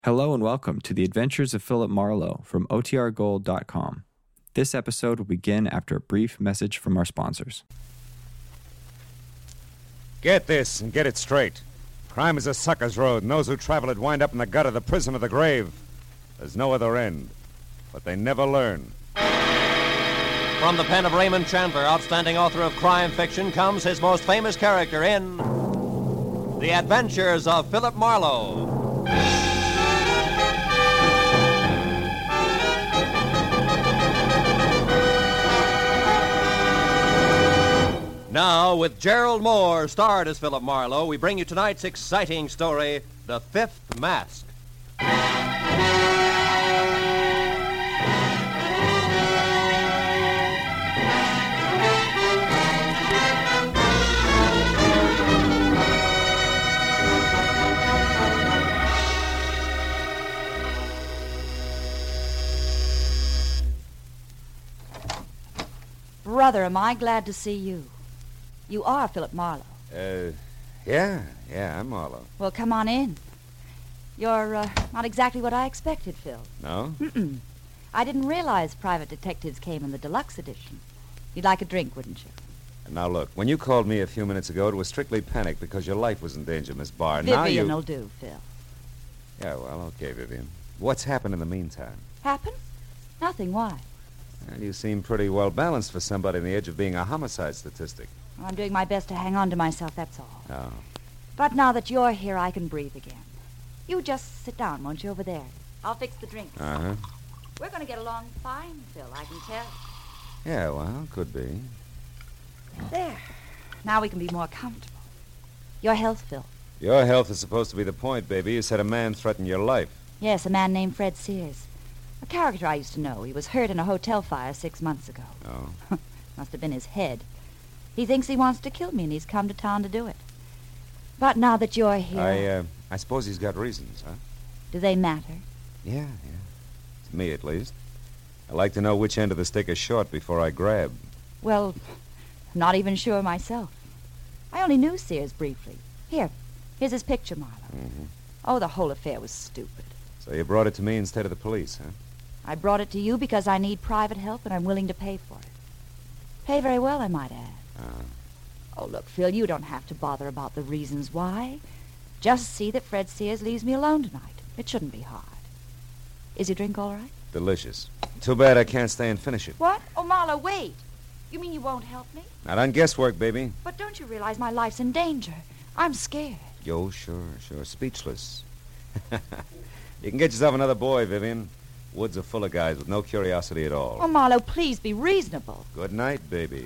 Hello and welcome to the Adventures of Philip Marlowe from OTRGold.com. This episode will begin after a brief message from our sponsors. Get this and get it straight. Crime is a sucker's road, and those who travel it wind up in the gut of the prison of the grave. There's no other end, but they never learn. From the pen of Raymond Chandler, outstanding author of crime fiction, comes his most famous character in The Adventures of Philip Marlowe. Now, with Gerald Moore, starred as Philip Marlowe, we bring you tonight's exciting story, The Fifth Mask. Brother, am I glad to see you. You are Philip Marlowe. Yeah, I'm Marlowe. Well, come on in. You're not exactly what I expected, Phil. No? I didn't realize private detectives came in the deluxe edition. You'd like a drink, wouldn't you? Now, look, when you called me a few minutes ago, it was strictly panic because your life was in danger, Miss Barr. Now Vivian'll do, Phil. Yeah, well, okay, Vivian. What's happened in the meantime? Happen? Nothing. Why? Well, you seem pretty well balanced for somebody on the edge of being a homicide statistic. Well, I'm doing my best to hang on to myself, that's all. Oh. But now that you're here, I can breathe again. You just sit down, won't you, over there? I'll fix the drinks. Uh-huh. We're going to get along fine, Phil, I can tell. Yeah, well, could be. There. Now we can be more comfortable. Your health, Phil. Your health is supposed to be the point, baby. You said a man threatened your life. Yes, a man named Fred Sears. A character I used to know. He was hurt in a hotel fire 6 months ago. Oh. Must have been his head. He thinks he wants to kill me, and he's come to town to do it. But now that you're here... I suppose he's got reasons, huh? Do they matter? Yeah. To me, at least. I like to know which end of the stick is short before I grab. Well, I'm not even sure myself. I only knew Sears briefly. Here's his picture, Marlowe. Mm-hmm. Oh, the whole affair was stupid. So you brought it to me instead of the police, huh? I brought it to you because I need private help, and I'm willing to pay for it. Pay very well, I might add. Oh, look, Phil, you don't have to bother about the reasons why. Just see that Fred Sears leaves me alone tonight. It shouldn't be hard. Is your drink all right? Delicious. Too bad I can't stay and finish it. What? Oh, Marlowe, wait. You mean you won't help me? Not on guesswork, baby. But don't you realize my life's in danger? I'm scared. Yo, sure. Speechless. You can get yourself another boy, Vivian. Woods are full of guys with no curiosity at all. Oh, Marlowe, please be reasonable. Good night, baby.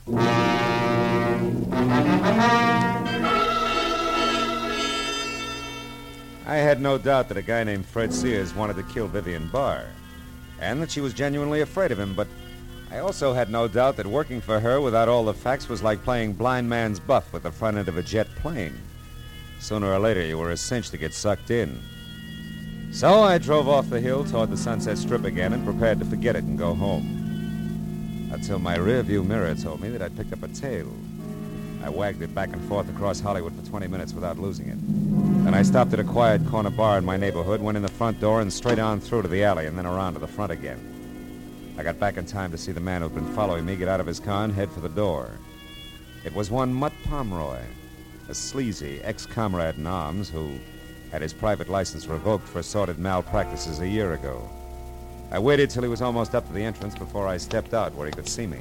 I had no doubt that a guy named Fred Sears wanted to kill Vivian Barr, and that she was genuinely afraid of him, but I also had no doubt that working for her without all the facts was like playing blind man's buff with the front end of a jet plane. Sooner or later, you were a cinch to get sucked in. So I drove off the hill toward the Sunset Strip again and prepared to forget it and go home. Until my rearview mirror told me that I'd picked up a tail. I wagged it back and forth across Hollywood for 20 minutes without losing it. Then I stopped at a quiet corner bar in my neighborhood, went in the front door and straight on through to the alley and then around to the front again. I got back in time to see the man who'd been following me get out of his car and head for the door. It was one Mutt Pomeroy, a sleazy ex-comrade in arms who had his private license revoked for assorted malpractices a year ago. I waited till he was almost up to the entrance before I stepped out where he could see me.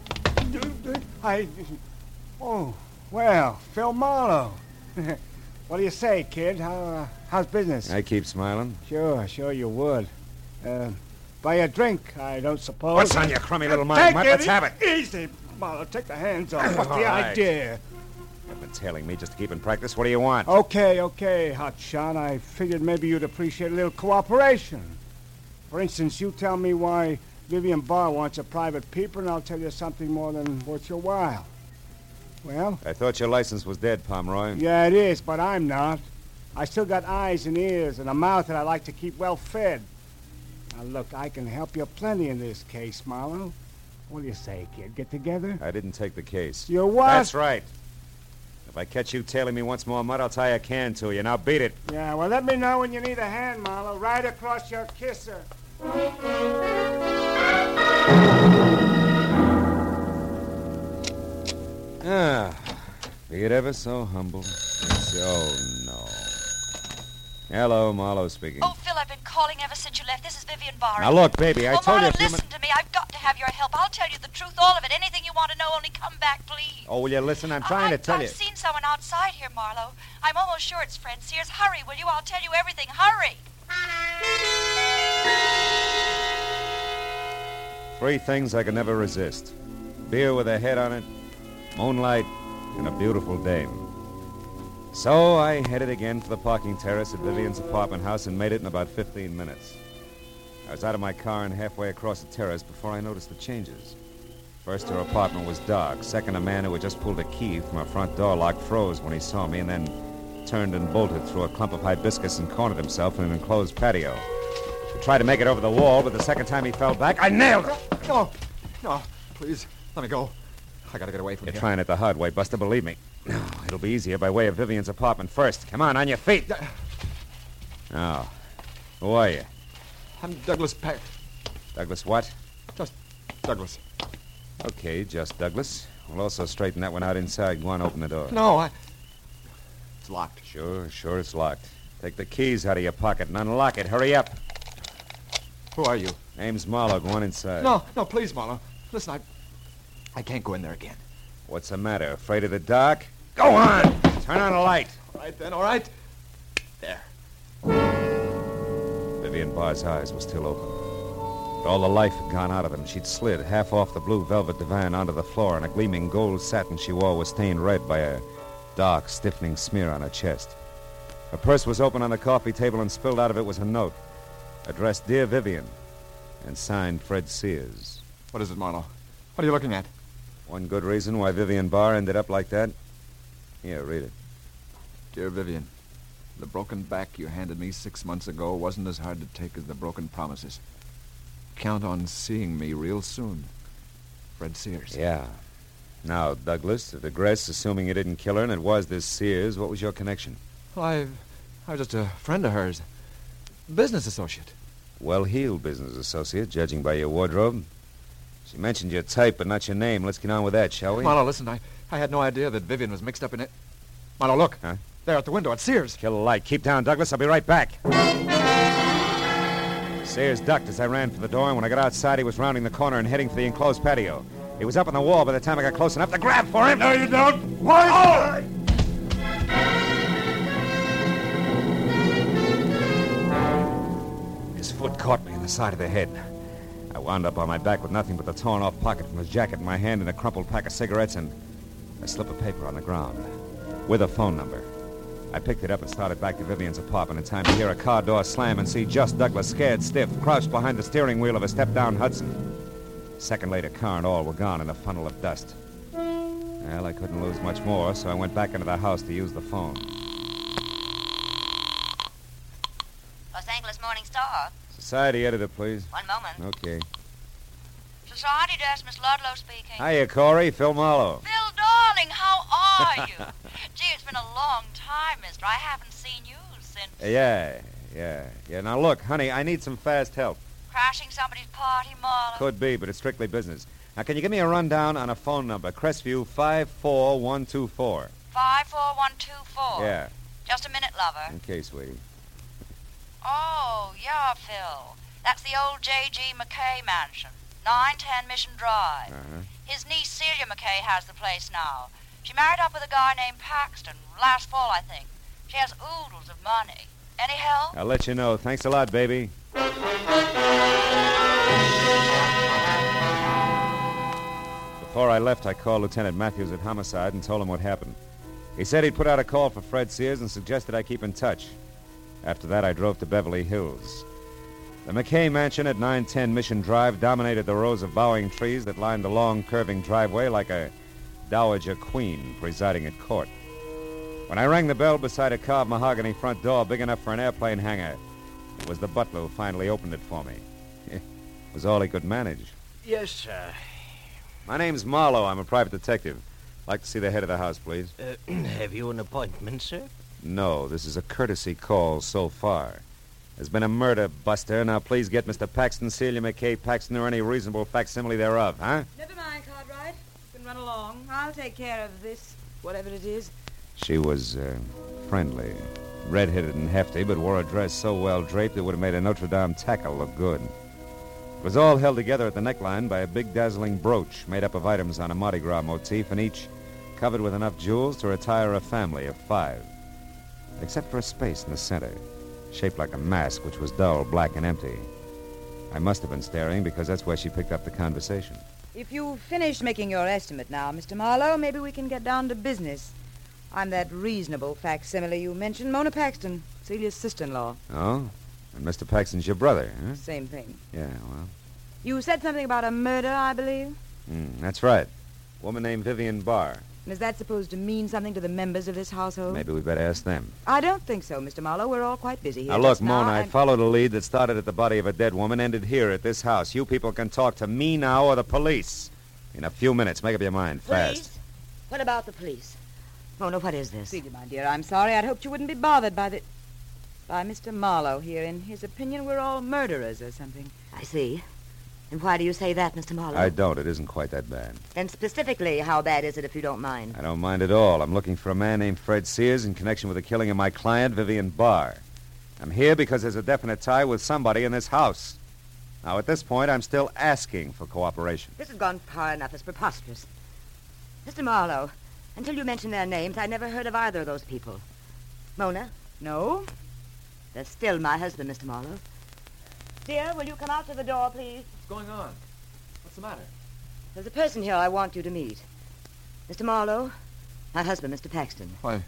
Oh, well, Phil Marlowe. What do you say, kid? How's business? I keep smiling. Sure you would. Buy a drink, I don't suppose. What's on your crummy little mind, Mutt? Let's have it. Easy, Marlowe. Take the hands off. What's the All right. idea? You've been tailing me just to keep in practice. What do you want? Okay, hotshot. I figured maybe you'd appreciate a little cooperation. For instance, you tell me why Vivian Barr wants a private peeper, and I'll tell you something more than worth your while. Well? I thought your license was dead, Pomeroy. Yeah, it is, but I'm not. I still got eyes and ears and a mouth that I like to keep well fed. Now, look, I can help you plenty in this case, Marlowe. What do you say, kid? Get together? I didn't take the case. You what? That's right. If If I catch you tailing me once more, Mud, I'll tie a can to you. Now beat it. Yeah, well, let me know when you need a hand, Marlowe. Right across your kisser. Be it ever so humble. Oh, no. Hello, Marlowe speaking. Oh, Phil, I've been calling ever since you left. This is Vivian Barr. Now, look, baby, I told you Marlowe, a few listen to me. I've got to have your help. I'll tell you the truth, all of it. Anything you want to know, only come back, please. Oh, will you listen? I'm trying to tell you. I've seen someone outside here, Marlowe. I'm almost sure it's Fred Sears. Hurry, will you? I'll tell you everything. Hurry. 3 things I could never resist. Beer with a head on it, moonlight, and a beautiful dame. So I headed again for the parking terrace at Vivian's apartment house and made it in about 15 minutes. I was out of my car and halfway across the terrace before I noticed the changes. First, her apartment was dark. Second, a man who had just pulled a key from her front door lock froze when he saw me and then turned and bolted through a clump of hibiscus and cornered himself in an enclosed patio. He tried to make it over the wall, but the second time he fell back, I nailed him. No, please, let me go. I gotta get away from You're here. trying it the hard way, Buster, believe me. No, it'll be easier by way of Vivian's apartment first. Come on your feet. Oh, who are you? I'm Douglas Peck. Douglas what? Just Douglas. Okay, just Douglas. We'll also straighten that one out inside. Go on, open the door. No, It's locked. Sure it's locked. Take the keys out of your pocket and unlock it. Hurry up. Who are you? Name's Marlowe. Go on inside. No, please, Marlowe. Listen, I can't go in there again. What's the matter? Afraid of the dark? Go on! Turn on a light. All right, then, all right. There. Vivian Barr's eyes were still open. But all the life had gone out of them. She'd slid half off the blue velvet divan onto the floor, and a gleaming gold satin she wore was stained red by a dark, stiffening smear on her chest. Her purse was open on the coffee table, and spilled out of it was a note addressed Dear Vivian and signed Fred Sears. What is it, Marlowe? What are you looking at? One good reason why Vivian Barr ended up like that. Here, read it. Dear Vivian, the broken back you handed me 6 months ago wasn't as hard to take as the broken promises. Count on seeing me real soon. Fred Sears. Yeah. Now, Douglas, to digress, assuming you didn't kill her and it was this Sears, what was your connection? Well, I was just a friend of hers. Business associate. Well-heeled business associate, judging by your wardrobe. She mentioned your type, but not your name. Let's get on with that, shall we? Marlowe, listen, I had no idea that Vivian was mixed up in it. Marlowe, look. Huh? There at the window at Sears. Kill the light. Keep down, Douglas. I'll be right back. Sears ducked as I ran for the door, and when I got outside, he was rounding the corner and heading for the enclosed patio. He was up on the wall by the time I got close enough to grab for him. No, you don't. Why? Oh! His foot caught me in the side of the head. I wound up on my back with nothing but the torn-off pocket from his jacket in my hand and a crumpled pack of cigarettes and a slip of paper on the ground with a phone number. I picked it up and started back to Vivian's apartment in time to hear a car door slam and see just Douglas, scared stiff, crouched behind the steering wheel of a step-down Hudson. A second later, car and all were gone in a funnel of dust. Well, I couldn't lose much more, so I went back into the house to use the phone. Los Angeles Morning Star. Society editor, please. One moment. Okay. Society desk, Miss Ludlow speaking. Hiya, Corey. Phil Marlowe. Phil, darling, how are you? Gee, it's been a long time, mister. I haven't seen you since... Yeah. Now, look, honey, I need some fast help. Crashing somebody's party, Marlowe? Could be, but it's strictly business. Now, can you give me a rundown on a phone number? Crestview 54124. 54124? Yeah. Just a minute, lover. Okay, sweetie. Oh, yeah, Phil. That's the old J.G. McKay mansion. 910 Mission Drive. Uh-huh. His niece Celia McKay has the place now. She married up with a guy named Paxton last fall, I think. She has oodles of money. Any help? I'll let you know. Thanks a lot, baby. Before I left, I called Lieutenant Matthews at Homicide and told him what happened. He said he'd put out a call for Fred Sears and suggested I keep in touch. After that, I drove to Beverly Hills. The McKay mansion at 910 Mission Drive dominated the rows of bowing trees that lined the long, curving driveway like a dowager queen presiding at court. When I rang the bell beside a carved mahogany front door big enough for an airplane hangar, it was the butler who finally opened it for me. It was all he could manage. Yes, sir. My name's Marlowe. I'm a private detective. Like to see the head of the house, please. Have you an appointment, sir? No, this is a courtesy call so far. There's been a murder, Buster. Now, please get Mr. Paxton, Celia McKay Paxton, or any reasonable facsimile thereof, huh? Never mind, Cartwright. You can run along. I'll take care of this, whatever it is. She was, friendly. Red-headed and hefty, but wore a dress so well draped it would have made a Notre Dame tackle look good. It was all held together at the neckline by a big dazzling brooch made up of items on a Mardi Gras motif, and each covered with enough jewels to retire a family of 5. Except for a space in the center, shaped like a mask, which was dull, black, and empty. I must have been staring because that's where she picked up the conversation. If you've finished making your estimate now, Mr. Marlowe, maybe we can get down to business. I'm that reasonable facsimile you mentioned, Mona Paxton, Celia's sister-in-law. Oh? And Mr. Paxton's your brother, huh? Same thing. Yeah, well. You said something about a murder, I believe? That's right. Woman named Vivian Barr. Is that supposed to mean something to the members of this household? Maybe we better ask them. I don't think so, Mr. Marlowe. We're all quite busy here. Now, look, just Mona, I and- followed a lead that started at the body of a dead woman, ended here at this house. You people can talk to me now or the police. In a few minutes. Make up your mind, fast. Police? What about the police? Mona, what is this? Celia, my dear, I'm sorry. I'd hoped you wouldn't be bothered by Mr. Marlowe here. In his opinion, we're all murderers or something. I see. And why do you say that, Mr. Marlowe? I don't. It isn't quite that bad. Then specifically, how bad is it, if you don't mind? I don't mind at all. I'm looking for a man named Fred Sears in connection with the killing of my client, Vivian Barr. I'm here because there's a definite tie with somebody in this house. Now, at this point, I'm still asking for cooperation. This has gone far enough. It's preposterous. Mr. Marlowe, until you mentioned their names, I never heard of either of those people. Mona? No? They're still my husband, Mr. Marlowe. Dear, will you come out to the door, please? What's going on? What's the matter? There's a person here I want you to meet. Mr. Marlowe, my husband, Mr. Paxton. Why,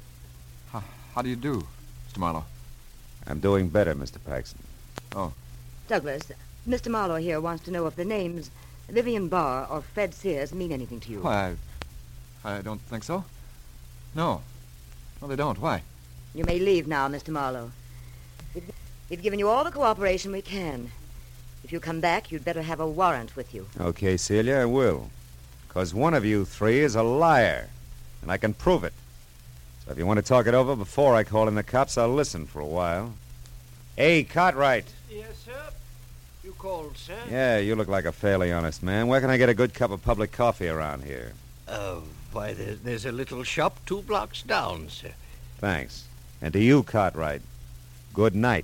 how do you do, Mr. Marlowe? I'm doing better, Mr. Paxton. Oh. Douglas, Mr. Marlowe here wants to know if the names Vivian Barr or Fred Sears mean anything to you. Why, I don't think so. No. No, they don't. Why? You may leave now, Mr. Marlowe. We've given you all the cooperation we can. If you come back, you'd better have a warrant with you. Okay, Celia, I will. Because one of you 3 is a liar, and I can prove it. So if you want to talk it over before I call in the cops, I'll listen for a while. Hey, Cartwright. Yes, sir. You called, sir? Yeah, you look like a fairly honest man. Where can I get a good cup of public coffee around here? Why, there's a little shop 2 blocks down, sir. Thanks. And to you, Cartwright, good night.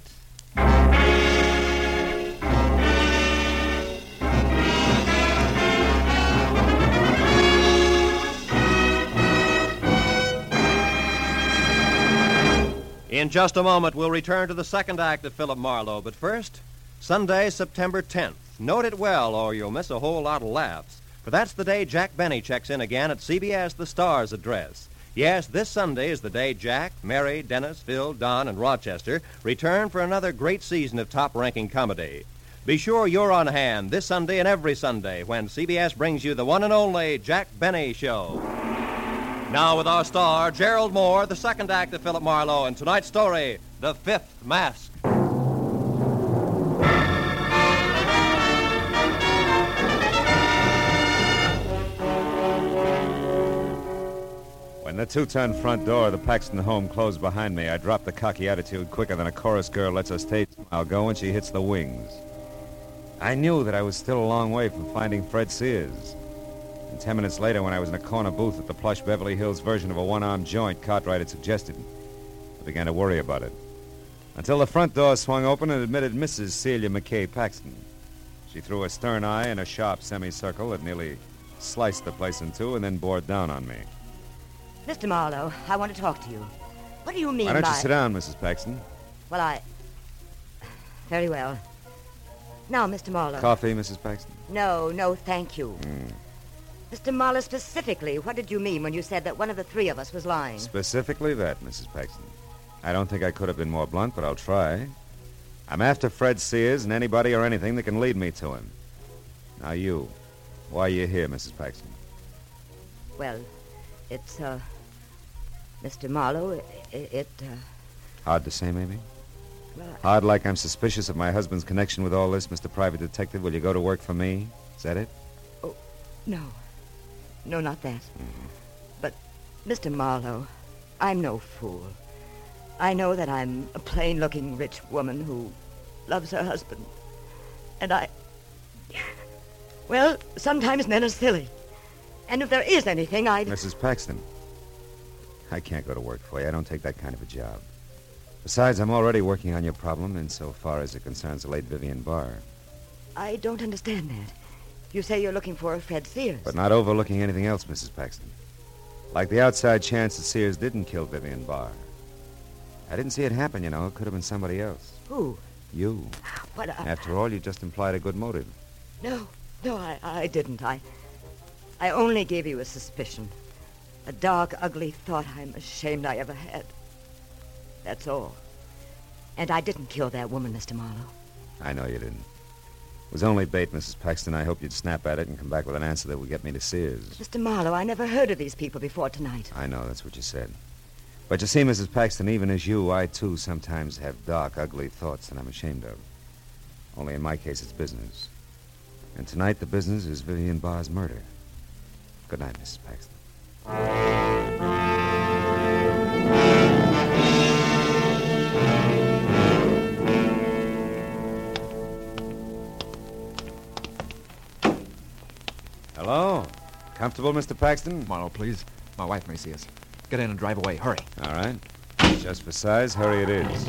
In just a moment, we'll return to the second act of Philip Marlowe. But first, Sunday, September 10th. Note it well, or you'll miss a whole lot of laughs. For that's the day Jack Benny checks in again at CBS The Star's address. Yes, this Sunday is the day Jack, Mary, Dennis, Phil, Don, and Rochester return for another great season of top-ranking comedy. Be sure you're on hand this Sunday and every Sunday when CBS brings you the one and only Jack Benny Show. Now with our star, Gerald Moore, the second act of Philip Marlowe, and tonight's story, The Fifth Mask. When the 2-ton front door of the Paxton home closed behind me, I dropped the cocky attitude quicker than a chorus girl lets her stage smile go when she hits the wings. I knew that I was still a long way from finding Fred Sears. And 10 minutes later, when I was in a corner booth at the plush Beverly Hills version of a one-armed joint Cartwright had suggested, I began to worry about it. Until the front door swung open and admitted Mrs. Celia McKay Paxton. She threw a stern eye and a sharp semicircle that nearly sliced the place in two and then bore down on me. Mr. Marlowe, I want to talk to you. What do you mean by... Why don't you sit down, Mrs. Paxton? Well, Very well. Now, Mr. Marlowe... Coffee, Mrs. Paxton? No, thank you. Mr. Marlowe, specifically, what did you mean when you said that one of the 3 of us was lying? Specifically that, Mrs. Paxton. I don't think I could have been more blunt, but I'll try. I'm after Fred Sears and anybody or anything that can lead me to him. Now you. Why are you here, Mrs. Paxton? Well, it's, Mr. Marlowe, Hard to say, maybe? Well, Hard like I'm suspicious of my husband's connection with all this, Mr. Private Detective. Will you go to work for me? Is that it? No, not that. But Mr. Marlowe, I'm no fool. I know that I'm a plain-looking rich woman who loves her husband. And well, sometimes men are silly. And if there is anything, Mrs. Paxton, I can't go to work for you. I don't take that kind of a job. Besides, I'm already working on your problem insofar as it concerns the late Vivian Barr. I don't understand that. You say you're looking for Fred Sears. But not overlooking anything else, Mrs. Paxton. Like the outside chance that Sears didn't kill Vivian Barr. I didn't see it happen, you know. It could have been somebody else. Who? You. But After all, you just implied a good motive. No, I didn't. I only gave you a suspicion. A dark, ugly thought I'm ashamed I ever had. That's all. And I didn't kill that woman, Mr. Marlowe. I know you didn't. It was only bait, Mrs. Paxton. I hope you'd snap at it and come back with an answer that would get me to Sears. Mr. Marlowe, I never heard of these people before tonight. I know, that's what you said. But you see, Mrs. Paxton, even as you, I, too, sometimes have dark, ugly thoughts that I'm ashamed of. Only in my case, it's business. And tonight, the business is Vivian Barr's murder. Good night, Mrs. Paxton. Hello? Comfortable, Mr. Paxton? Marlowe, please. My wife may see us. Get in and drive away. Hurry. All right. Just for size, hurry it is.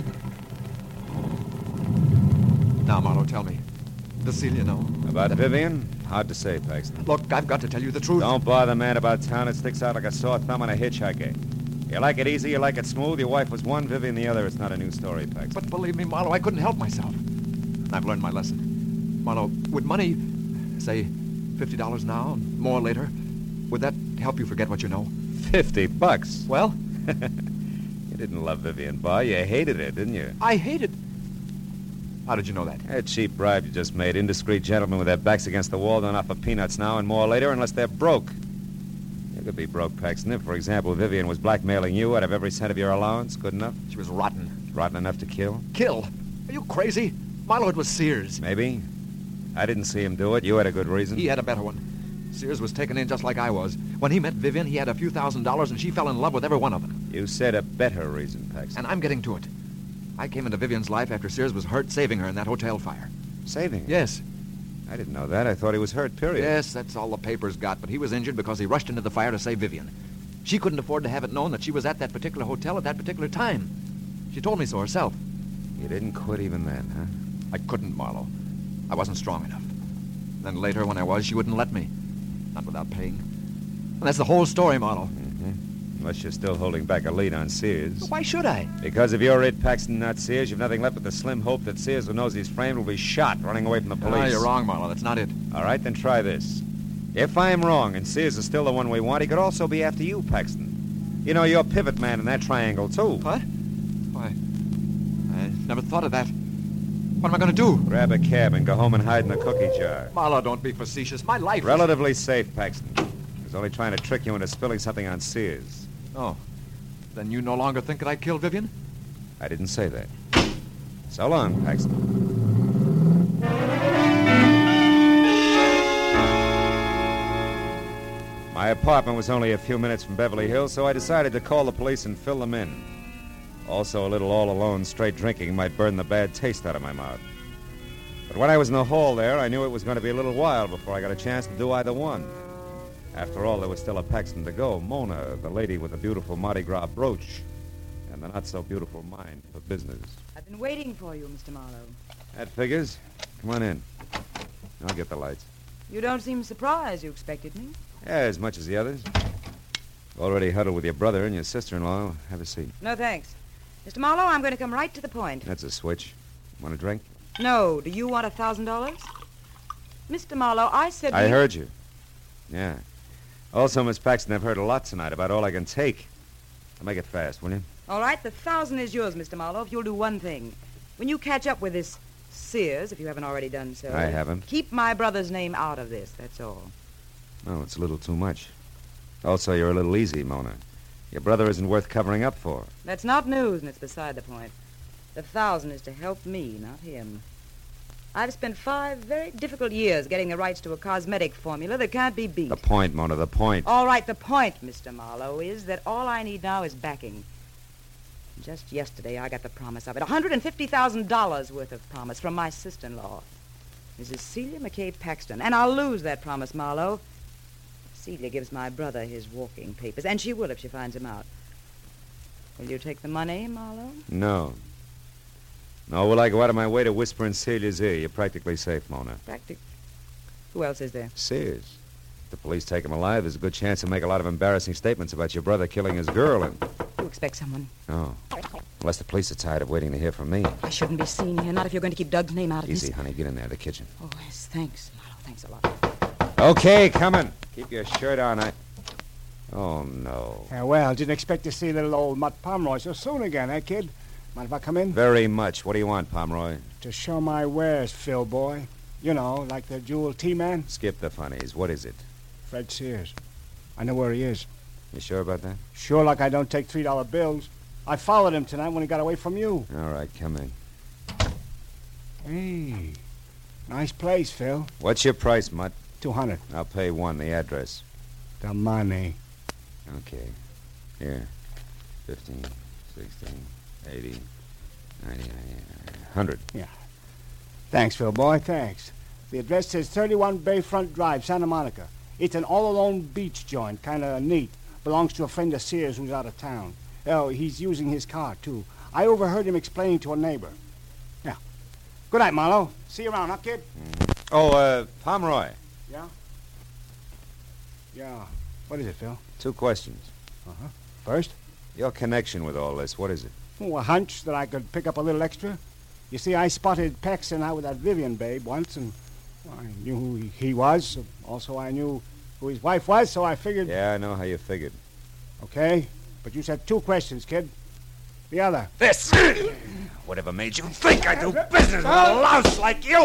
Now, Marlowe, tell me. Does Celia know? About Vivian? Hard to say, Paxton. Look, I've got to tell you the truth. Don't bother, man, about town. It sticks out like a sore thumb on a hitchhiker. You like it easy, you like it smooth. Your wife was one, Vivian the other. It's not a new story, Paxton. But believe me, Marlowe, I couldn't help myself. I've learned my lesson. Marlowe, would money, say, $50 now and more later, would that help you forget what you know? $50? Well? You didn't love Vivian Barr. You hated her, didn't you? I hated... How did you know that? A cheap bribe you just made. Indiscreet gentlemen with their backs against the wall don't offer peanuts now and more later unless they're broke. You could be broke, Paxton, if, for example, Vivian was blackmailing you out of every cent of your allowance. Good enough? She was rotten. Rotten enough to kill? Kill? Are you crazy? Marlowe, it was Sears. Maybe. I didn't see him do it. You had a good reason. He had a better one. Sears was taken in just like I was. When he met Vivian, he had a few $1,000s, and she fell in love with every one of them. You said a better reason, Paxton. And I'm getting to it. I came into Vivian's life after Sears was hurt, saving her in that hotel fire. Saving her? Yes. I didn't know that. I thought he was hurt, period. Yes, that's all the papers got, but he was injured because he rushed into the fire to save Vivian. She couldn't afford to have it known that she was at that particular hotel at that particular time. She told me so herself. You didn't quit even then, huh? I couldn't, Marlowe. I wasn't strong enough. Then later, when I was, she wouldn't let me. Not without paying. And that's the whole story, Marlowe. Unless you're still holding back a lead on Sears. Why should I? Because if you're it, Paxton, not Sears, you've nothing left but the slim hope that Sears, who knows he's framed, will be shot running away from the police. No, you're wrong, Marlowe. That's not it. All right, then try this. If I'm wrong and Sears is still the one we want, he could also be after you, Paxton. You know, you're pivot man in that triangle, too. What? Why, I never thought of that. What am I going to do? Grab a cab and go home and hide in the cookie jar. Marlowe, don't be facetious. My life is... Relatively safe, Paxton. I was only trying to trick you into spilling something on Sears. Oh. Then you no longer think that I killed Vivian? I didn't say that. So long, Paxton. My apartment was only a few minutes from Beverly Hills, so I decided to call the police and fill them in. Also, a little all-alone straight drinking might burn the bad taste out of my mouth. But when I was in the hall there, I knew it was going to be a little while before I got a chance to do either one. After all, there was still a Paxton to go. Mona, the lady with the beautiful Mardi Gras brooch, and the not-so-beautiful mind for business. I've been waiting for you, Mr. Marlowe. That figures. Come on in. I'll get the lights. You don't seem surprised. You expected me. Yeah, as much as the others. Already huddled with your brother and your sister-in-law. Have a seat. No, thanks. Mr. Marlowe, I'm going to come right to the point. That's a switch. Want a drink? No. Do you want $1,000? Mr. Marlowe, I said... I heard you. Yeah. Also, Miss Paxton, I've heard a lot tonight about all I can take. I'll make it fast, will you? All right, the 1,000 is yours, Mr. Marlowe, if you'll do one thing. When you catch up with this Sears, if you haven't already done so... I haven't. Keep my brother's name out of this, that's all. Oh, it's a little too much. Also, you're a little easy, Mona. Your brother isn't worth covering up for. That's not news, and it's beside the point. The 1,000 is to help me, not him. I've spent 5 very difficult years getting the rights to a cosmetic formula that can't be beat. The point, Mona, the point. All right, the point, Mr. Marlowe, is that all I need now is backing. Just yesterday, I got the promise of it. $150,000 worth of promise from my sister-in-law, Mrs. Celia McCabe Paxton. And I'll lose that promise, Marlowe. Celia gives my brother his walking papers, and she will if she finds him out. Will you take the money, Marlowe? No. No, will I go out of my way to whisper in Celia's ear? You're practically safe, Mona. Who else is there? Sears. If the police take him alive, there's a good chance he'll make a lot of embarrassing statements about your brother killing his girl and... You expect someone? No. Unless the police are tired of waiting to hear from me. I shouldn't be seen here, not if you're going to keep Doug's name out of this. Easy, honey. Get in there, the kitchen. Oh, yes, thanks, Marlowe. Thanks a lot. Okay, coming. Keep your shirt on. Oh, no. Well, didn't expect to see little old Mutt Pomeroy so soon again, eh, kid? Mind if I come in? Very much. What do you want, Pomeroy? To show my wares, Phil, boy. You know, like the jewel tea-man. Skip the funnies. What is it? Fred Sears. I know where he is. You sure about that? Sure like I don't take $3 bills. I followed him tonight when he got away from you. All right, come in. Hey, nice place, Phil. What's your price, Mutt? $200. I'll pay $1. The address. The money. Okay. Here. 15, 16, 80, 90, 100. Yeah. Thanks, Phil, boy, thanks. The address says 31 Bayfront Drive, Santa Monica. It's an all-alone beach joint, kind of neat. Belongs to a friend of Sears who's out of town. Oh, he's using his car, too. I overheard him explaining to a neighbor. Yeah. Good night, Marlowe. See you around, huh, kid? Oh, Pomeroy. Yeah? Yeah. What is it, Phil? 2 questions. Uh-huh. First? Your connection with all this, what is it? Oh, a hunch that I could pick up a little extra. You see, I spotted Paxton out with that Vivian babe once, and I knew who he was. Also, I knew who his wife was, so I figured... Yeah, I know how you figured. Okay, but you said 2 questions, kid. The other. This! Whatever made you think I do business with a louse like you?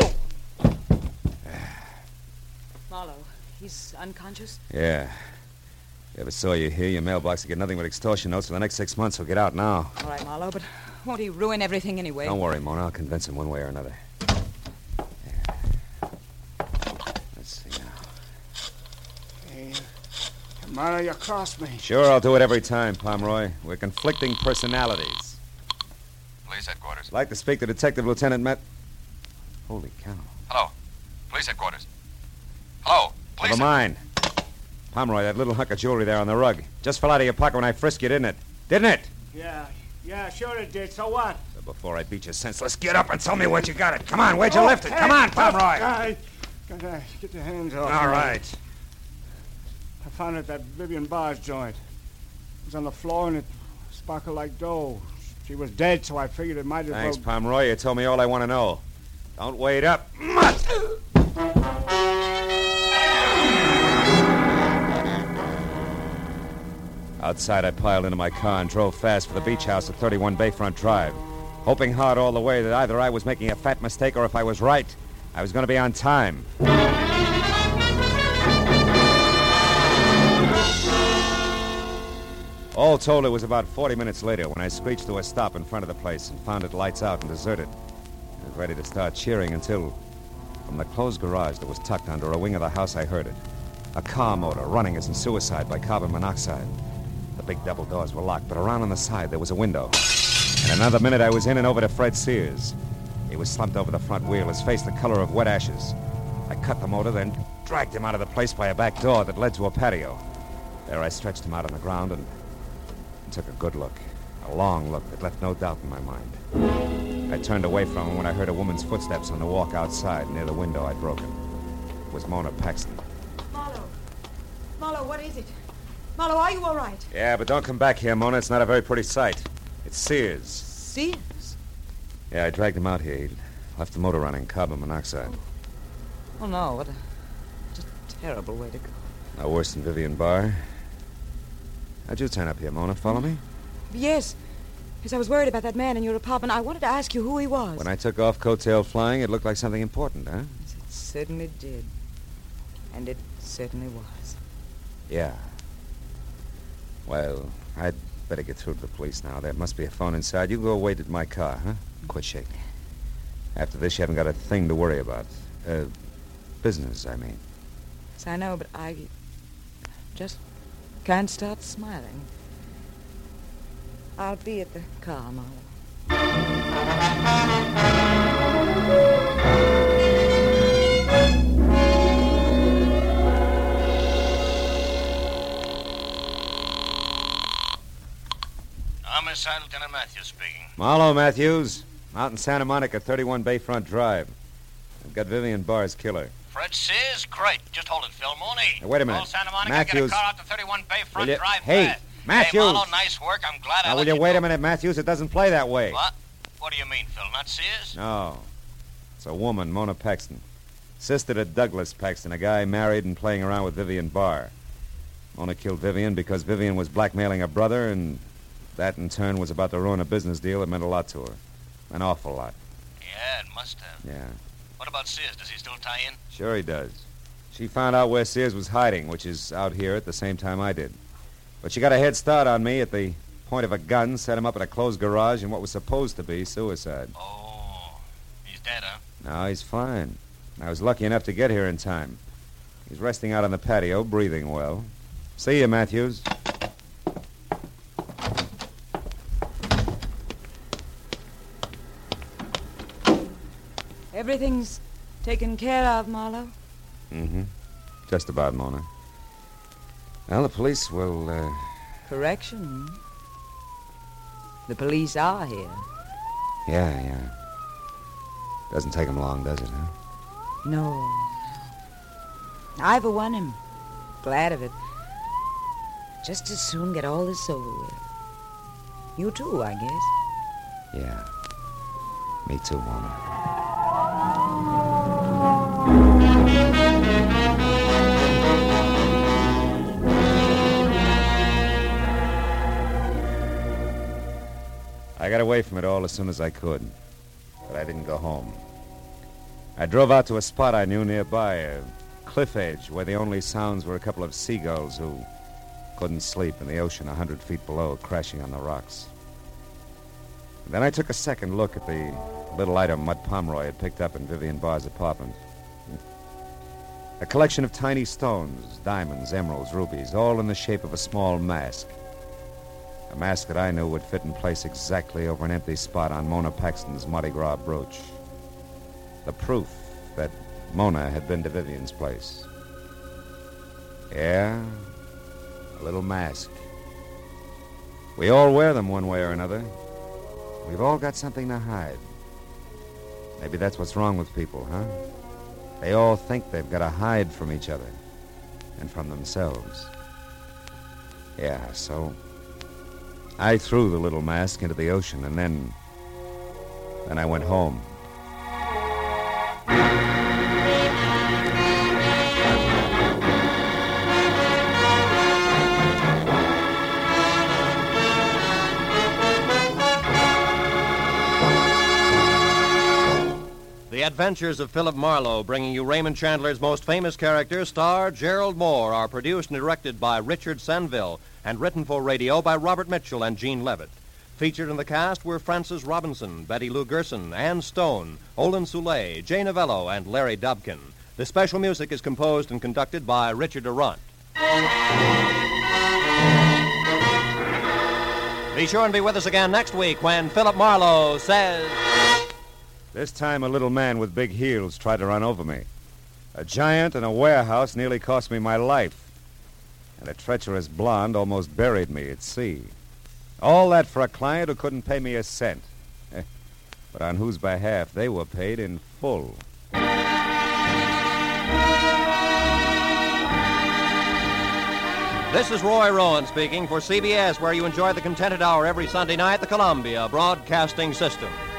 Marlowe, he's unconscious? Yeah. If you ever saw you here, your mailbox will get nothing but extortion notes for the next 6 months. He'll get out now. All right, Marlowe, but won't he ruin everything anyway? Don't worry, Mona. I'll convince him one way or another. Yeah. Let's see now. Hey, Marlowe, you crossed me. Sure, I'll do it every time, Pomeroy. We're conflicting personalities. Police headquarters. I'd like to speak to Detective Lieutenant Met... Holy cow. Hello. Police headquarters. Hello. Police. Never mind. Pomeroy, that little hunk of jewelry there on the rug. Just fell out of your pocket when I frisked you, didn't it? Didn't it? Yeah, sure it did. So what? So before I beat you senseless, get up and tell me where you got it. Come on, where'd you lift it? Come on, Pomeroy. Get your hands off. All right. I found it at that Vivian Barr's joint. It was on the floor and it sparkled like dough. She was dead, so I figured it might as Thanks, well... Pomeroy. You told me all I want to know. Don't wait up. Mutt! Outside, I piled into my car and drove fast for the beach house at 31 Bayfront Drive, hoping hard all the way that either I was making a fat mistake or if I was right, I was going to be on time. All told, it was about 40 minutes later when I screeched to a stop in front of the place and found it lights out and deserted. I was ready to start cheering until, from the closed garage that was tucked under a wing of the house, I heard it. A car motor running as in suicide by carbon monoxide. The big double doors were locked, but around on the side there was a window. In another minute, I was in and over to Fred Sears. He was slumped over the front wheel, his face the color of wet ashes. I cut the motor, then dragged him out of the place by a back door that led to a patio. There I stretched him out on the ground and took a good look. A long look that left no doubt in my mind. I turned away from him when I heard a woman's footsteps on the walk outside near the window I'd broken. It was Mona Paxton. Marlowe, what is it? Marlowe, are you all right? Yeah, but don't come back here, Mona. It's not a very pretty sight. It's Sears. Sears? Yeah, I dragged him out here. He left the motor running, carbon monoxide. Oh, no. What a terrible way to go. No worse than Vivian Barr. How'd you turn up here, Mona? Follow me? Yes. Yes, I was worried about that man in your apartment. I wanted to ask you who he was. When I took off coattail flying, it looked like something important, huh? Yes, it certainly did. And it certainly was. Yeah. Well, I'd better get through to the police now. There must be a phone inside. You go wait at my car, huh? Quit shaking. After this, you haven't got a thing to worry about. Business, I mean. Yes, I know, but I just can't stop smiling. I'll be at the car, Marlowe. Homicide, Lieutenant Matthews speaking. Marlowe, Matthews. Out in Santa Monica, 31 Bayfront Drive. I've got Vivian Barr's killer. Fred Sears? Great. Just hold it, Phil Mooney. Now, wait a minute. Call Santa Monica, Matthews. get a car out to 31 Bayfront You... Drive. Hey, fast. Matthews. Hey, Marlowe, nice work. I'm glad Now, I will let you wait go. a minute, Matthews? It doesn't play that way. What? What do you mean, Phil? Not Sears? No. It's a woman, Mona Paxton. Sister to Douglas Paxton, a guy married and playing around with Vivian Barr. Mona killed Vivian because Vivian was blackmailing her brother, and that, in turn, was about to ruin a business deal that meant a lot to her. An awful lot. Yeah, it must have. Yeah. What about Sears? Does he still tie in? Sure he does. She found out where Sears was hiding, which is out here at the same time I did. But she got a head start on me at the point of a gun, set him up in a closed garage in what was supposed to be suicide. Oh, he's dead, huh? No, he's fine. I was lucky enough to get here in time. He's resting out on the patio, breathing well. See you, Matthews. Everything's taken care of, Marlowe. Mm-hmm. Just about, Mona. Well, the police will, Correction. The police are here. Yeah. Doesn't take them long, does it, huh? No. I, for one, am glad of it. Just as soon get all this over with. You too, I guess. Yeah. Me too, Mona. I got away from it all as soon as I could, but I didn't go home. I drove out to a spot I knew nearby, a cliff edge where the only sounds were a couple of seagulls who couldn't sleep in the ocean 100 feet below, crashing on the rocks. Then I took a second look at the little item Mud Pomeroy had picked up in Vivian Barr's apartment. A collection of tiny stones, diamonds, emeralds, rubies, all in the shape of a small mask. A mask that I knew would fit in place exactly over an empty spot on Mona Paxton's Mardi Gras brooch. The proof that Mona had been to Vivian's place. Yeah, a little mask. We all wear them one way or another. We've all got something to hide. Maybe that's what's wrong with people, huh? They all think they've got to hide from each other and from themselves. Yeah, so I threw the little mask into the ocean, and then I went home. The Adventures of Philip Marlowe, bringing you Raymond Chandler's most famous character, star Gerald Moore, are produced and directed by Richard Senville and written for radio by Robert Mitchell and Gene Levitt. Featured in the cast were Frances Robinson, Betty Lou Gerson, Ann Stone, Olin Soule, Jay Novello, and Larry Dobkin. The special music is composed and conducted by Richard Durant. Be sure and be with us again next week when Philip Marlowe says... This time a little man with big heels tried to run over me. A giant in a warehouse nearly cost me my life. And a treacherous blonde almost buried me at sea. All that for a client who couldn't pay me a cent. But on whose behalf they were paid in full. This is Roy Rowan speaking for CBS, where you enjoy the Contented Hour every Sunday night, the Columbia Broadcasting System.